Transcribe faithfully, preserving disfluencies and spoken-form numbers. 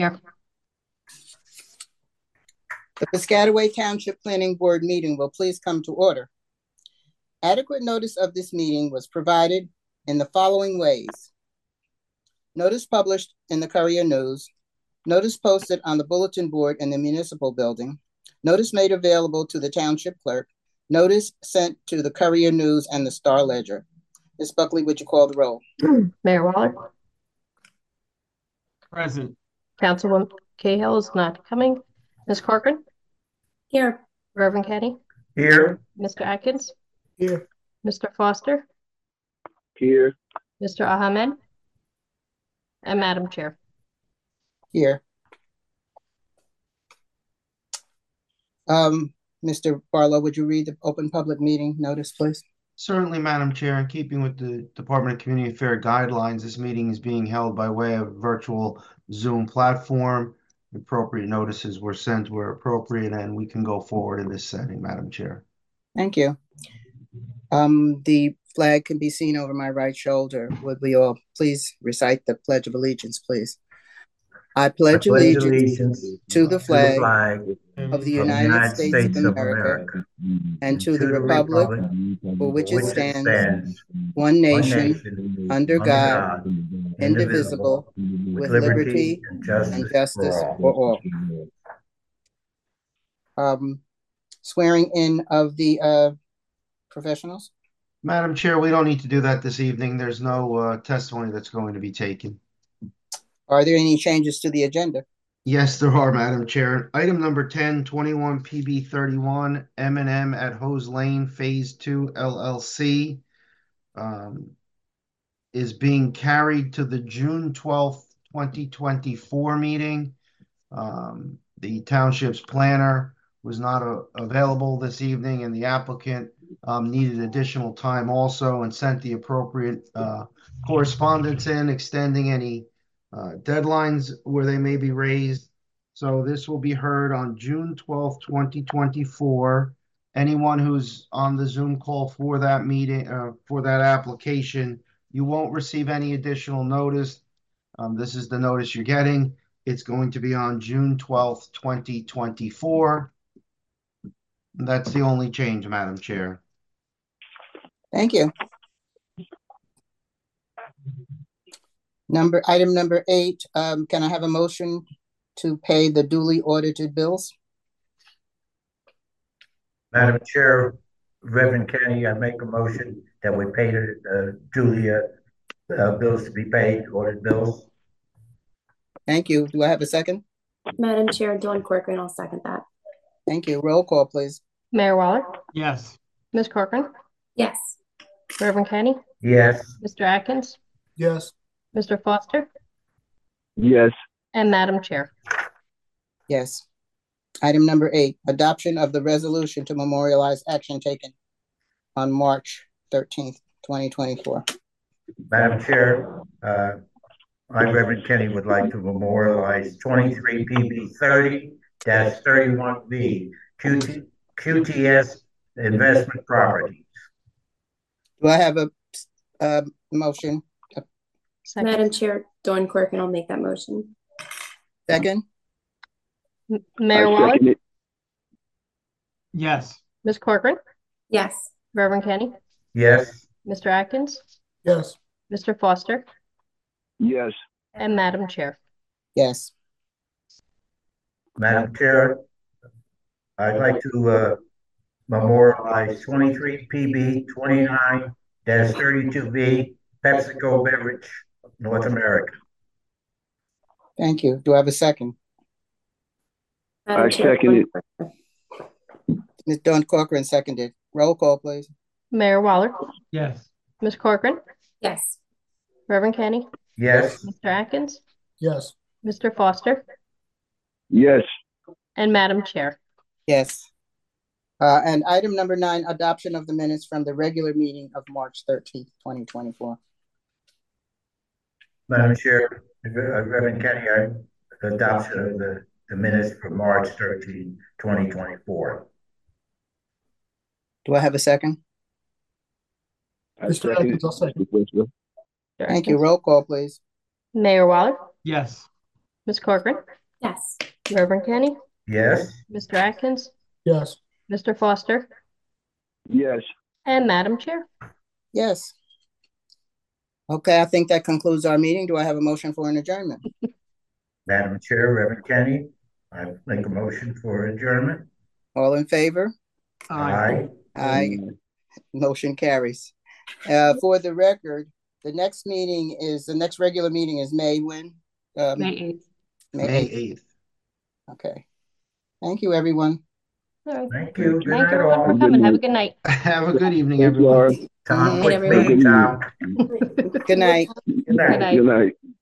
Here. The Piscataway Township Planning Board meeting will please come to order. Adequate notice of this meeting was provided in the following ways. Notice published in the Courier News, notice posted on the bulletin board in the municipal building, notice made available to the township clerk, notice sent to the Courier News and the Star Ledger. Miz Buckley, would you call the roll? Mayor Waller. Present. Councilwoman Cahill is not coming. Miz Corcoran. Here. Reverend Kenny. Here. Mister Atkins. Here. Mister Foster. Here. Mister Ahmed. And Madam Chair. Here. Um, Mister Barlow, would you read the open public meeting notice, please? Certainly, Madam Chair. In keeping with the Department of Community Affairs guidelines, this meeting is being held by way of virtual Zoom platform. Appropriate notices were sent where appropriate, and we can go forward in this setting, Madam Chair. Thank you. Um, the flag can be seen over my right shoulder. Would we all please recite the Pledge of Allegiance, please? I pledge, I pledge allegiance, allegiance to the flag, to the flag of the United, United States, States of America, of America and, and to, to the, the republic, republic for which it stands, stands one, nation, one nation, under God, God indivisible, with liberty and justice, and justice for, all. for all. Um, swearing in of the uh, professionals. Madam Chair, we don't need to do that this evening. There's no uh, testimony that's going to be taken. Are there any changes to the agenda? Yes, there are, Madam Chair. Item number ten, twenty-one P B thirty-one, M and M at Hose Lane, Phase two L L C, um, is being carried to the June twelfth, twenty twenty-four meeting. Um, the township's planner was not uh, available this evening, and the applicant um, needed additional time also and sent the appropriate uh, correspondence in, extending any uh, deadlines where they may be raised. So this will be heard on June twelfth, twenty twenty-four. Anyone who's on the Zoom call for that meeting, uh, for that application, you won't receive any additional notice. Um, this is the notice you're getting. It's going to be on June twelfth, twenty twenty-four. That's the only change, Madam Chair. Thank you. Number item number eight, um, can I have a motion to pay the duly audited bills? Madam Chair, Reverend Kenny, I make a motion that we pay the uh, duly uh, bills to be paid, audited bills. Thank you. Do I have a second? Madam Chair, Dawn Corcoran, I'll second that. Thank you. Roll call, please. Mayor Waller. Yes. Miz Corcoran. Yes. Reverend Kenny. Yes. Mister Atkins. Yes. Mister Foster. Yes. And Madam Chair. Yes. Item number eight, adoption of the resolution to memorialize action taken on March thirteenth, twenty twenty-four. Madam Chair, uh, I, Reverend Kenny, would like to memorialize twenty-three P B thirty dash thirty-one B Q T, Q T S investment properties. Do I have a, a motion? Second. Madam Chair, Dawn Corcoran, I'll make that motion. Second. M Mayor Waller. Yes. Miz Corcoran. Yes. Reverend Kenny. Yes. Mister Atkins. Yes. Mister Foster. Yes. And Madam Chair. Yes. Madam Chair, I'd like to uh, memorialize twenty-three P B twenty-nine dash thirty-two B PepsiCo Beverage, North America. Thank you. Do I have a second? Madam I Chair, second it. Miz Dawn Corcoran seconded. Roll call, please. Mayor Waller. Yes. Miz Corcoran. Yes. Reverend Kenny. Yes. Mister Atkins. Yes. Mister Foster. Yes. And Madam Chair. Yes. Uh, and item number nine, adoption of the minutes from the regular meeting of March thirteenth, twenty twenty-four. Madam Chair, Reverend Kenny, I adoption of the, the minutes for March thirteenth, twenty twenty-four. Do I have a second? I second it. Thank you. Roll call, please. Mayor Waller. Yes. Miz Corcoran, Yes. Reverend Kenny, Yes. Mister Atkins, Yes. Mister Foster, Yes. and Madam Chair. Yes. Okay, I think that concludes our meeting. Do I have a motion for an adjournment? Madam Chair, Reverend Kenny, I make a motion for adjournment. All in favor? Aye. Aye. Motion carries. Uh, for the record, the next meeting is, the next regular meeting is May when? Um, May eighth. May May eighth. eighth. Okay. Thank you, everyone. All right. Thank you. Good Thank night, everyone for all. coming. Have a good night. Have a good evening, Thanks, Laura. everyone. Tom, Mhm. quick everyone. meeting, Tom. Good night. Good night. Good night. Good night.